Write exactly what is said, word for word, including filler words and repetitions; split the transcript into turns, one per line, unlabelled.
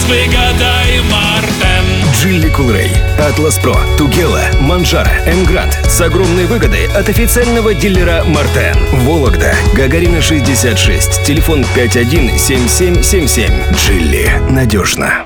выгодай Мартен.
Джили Кулрей, Атлас Про, Тугела, Манжара, Эмгрант с огромной выгодой от официального дилера Мартен. Вологда, Гагарина шестьдесят шесть, телефон пять один семь семь семь семь. Джили. Надежно.